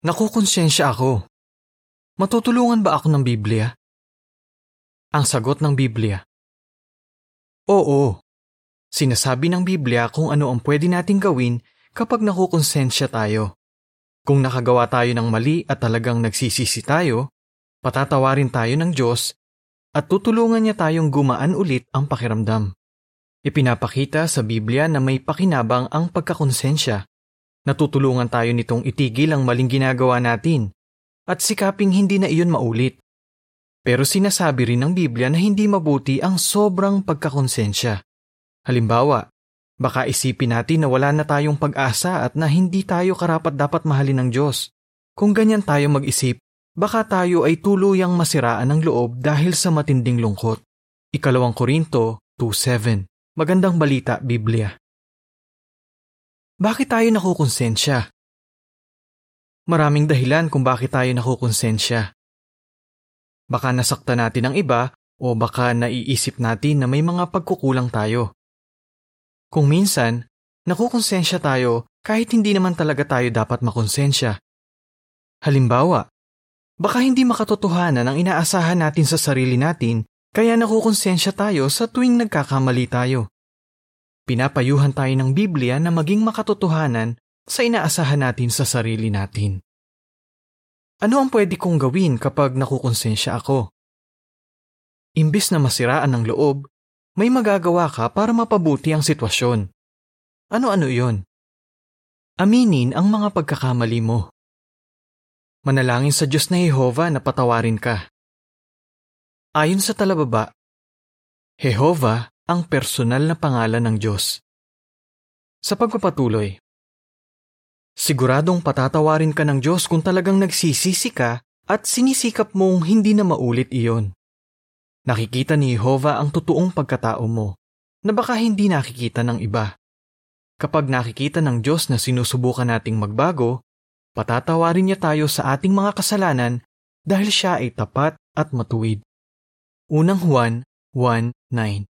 Nakukonsensya ako. Matutulungan ba ako ng Biblia? Ang sagot ng Biblia. Oo. Sinasabi ng Biblia kung ano ang pwede nating gawin kapag nakukonsensya tayo. Kung nakagawa tayo ng mali at talagang nagsisisi tayo, patatawarin tayo ng Diyos at tutulungan niya tayong gumaan ulit ang pakiramdam. Ipinapakita sa Biblia na may pakinabang ang pagkakonsensya. Natutulungan tayo nitong itigil ang maling ginagawa natin at sikaping hindi na iyon maulit. Pero sinasabi rin ng Biblia na hindi mabuti ang sobrang pagkakonsensya. Halimbawa, baka isipin natin na wala na tayong pag-asa at na hindi tayo karapat-dapat mahalin ng Diyos. Kung ganyan tayo mag-isip, baka tayo ay tuluyang masiraan ng loob dahil sa matinding lungkot. 2 Korinto 2:7. Magandang balita, Biblia. Bakit tayo nakukonsensya? Maraming dahilan kung bakit tayo nakukonsensya. Baka nasaktan natin ang iba o baka naiisip natin na may mga pagkukulang tayo. Kung minsan, nakukonsensya tayo kahit hindi naman talaga tayo dapat makonsensya. Halimbawa, baka hindi makatotohanan ang inaasahan natin sa sarili natin kaya nakukonsensya tayo sa tuwing nagkakamali tayo. Pinapayuhan tayo ng Biblia na maging makatotohanan sa inaasahan natin sa sarili natin. Ano ang pwede kong gawin kapag nakukonsensya ako? Imbis na masiraan ng loob, may magagawa ka para mapabuti ang sitwasyon. Ano-ano iyon? Aminin ang mga pagkakamali mo. Manalangin sa Diyos na Jehovah na patawarin ka. Ayon sa talababa, Jehovah ang personal na pangalan ng Diyos. Sa pagpapatuloy, siguradong patatawarin ka ng Diyos kung talagang nagsisisi ka at sinisikap mong hindi na maulit iyon. Nakikita ni Jehovah ang totoong pagkatao mo na baka hindi nakikita ng iba. Kapag nakikita ng Diyos na sinusubukan nating magbago, patatawarin niya tayo sa ating mga kasalanan dahil siya ay tapat at matuwid. Unang Juan 1:9.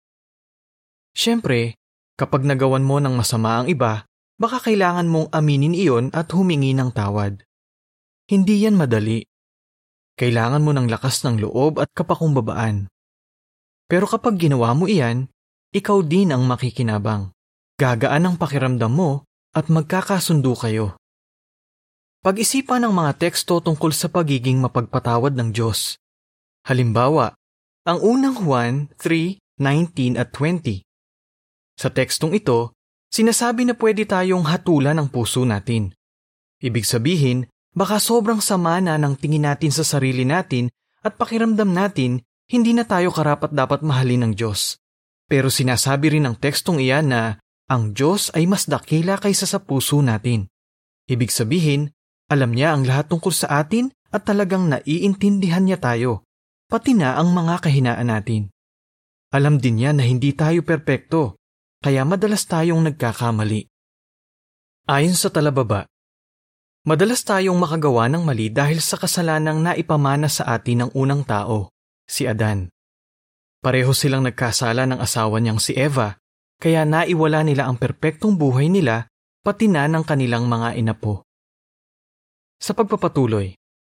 Siyempre, kapag nagawan mo ng masama ang iba, baka kailangan mong aminin iyon at humingi ng tawad. Hindi yan madali. Kailangan mo ng lakas ng loob at kapakumbabaan. Pero kapag ginawa mo iyan, ikaw din ang makikinabang. Gagaan ang pakiramdam mo at magkakasundo kayo. Pag-isipan ang mga teksto tungkol sa pagiging mapagpatawad ng Diyos. Halimbawa, ang unang Juan 3:19 at 20. Sa tekstong ito, sinasabi na pwede tayong hatulan ang puso natin. Ibig sabihin, baka sobrang sama na ng tingin natin sa sarili natin at pakiramdam natin hindi na tayo karapat-dapat mahalin ng Diyos. Pero sinasabi rin ng tekstong iyan na ang Diyos ay mas dakila kaysa sa puso natin. Ibig sabihin, alam niya ang lahat tungkol sa atin at talagang naiintindihan niya tayo, pati na ang mga kahinaan natin. Alam din niya na hindi tayo perpekto, kaya madalas tayong nagkakamali. Ayon sa talababa, madalas tayong makagawa ng mali dahil sa kasalanang naipamana sa atin ng unang tao, si Adan. Pareho silang nagkasala ng asawa niyang si Eva, kaya naiwala nila ang perpektong buhay nila pati na ng kanilang mga inapo. Sa pagpapatuloy,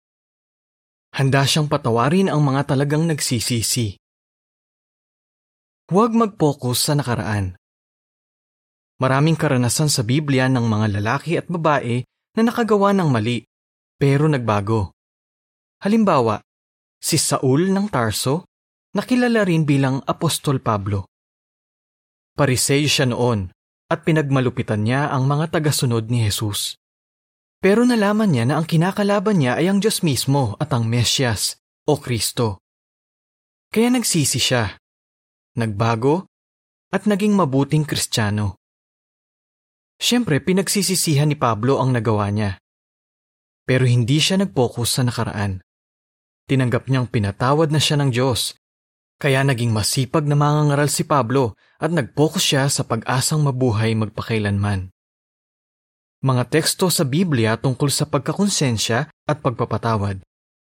handa siyang patawarin ang mga talagang nagsisisi. Huwag mag-focus sa nakaraan. Maraming karanasan sa Biblia ng mga lalaki at babae na nakagawa ng mali, pero nagbago. Halimbawa, si Saul ng Tarso, nakilala rin bilang Apostol Pablo. Pariseo siya noon at pinagmalupitan niya ang mga tagasunod ni Jesus. Pero nalaman niya na ang kinakalaban niya ay ang Diyos mismo at ang Mesyas o Kristo. Kaya nagsisi siya, nagbago, at naging mabuting Kristiyano. Siyempre, pinagsisisihan ni Pablo ang nagawa niya. Pero hindi siya nag-focus sa nakaraan. Tinanggap niyang pinatawad na siya ng Diyos. Kaya naging masipag na mangangaral si Pablo at nag-focus siya sa pag-asang mabuhay magpakailanman. Mga teksto sa Biblia tungkol sa pagkakonsensya at pagpapatawad.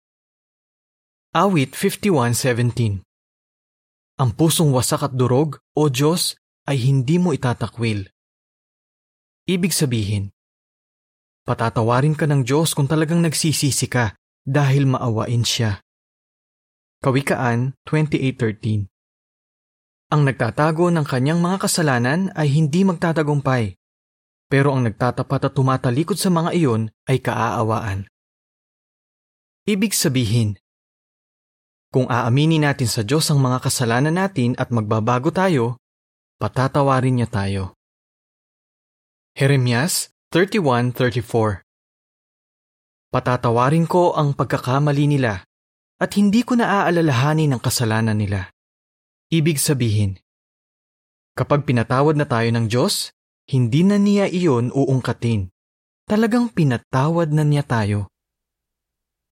Awit 51:17. Ang pusong wasak at durog, O Diyos, ay hindi mo itatakwil. Ibig sabihin, Patatawarin ka ng Diyos kung talagang nagsisisi ka dahil maawain siya. Kawikaan 28:13. Ang nagtatago ng kanyang mga kasalanan ay hindi magtatagumpay, pero ang nagtatapat at tumatalikod sa mga iyon ay kaaawaan. Ibig sabihin, kung aaminin natin sa Diyos ang mga kasalanan natin at magbabago tayo, patatawarin niya tayo. Jeremias 31:34. Patatawarin ko ang pagkakamali nila at hindi ko naaalalahanin ang kasalanan nila. Ibig sabihin, kapag pinatawad na tayo ng Diyos, hindi na niya iyon uungkatin. Talagang pinatawad na niya tayo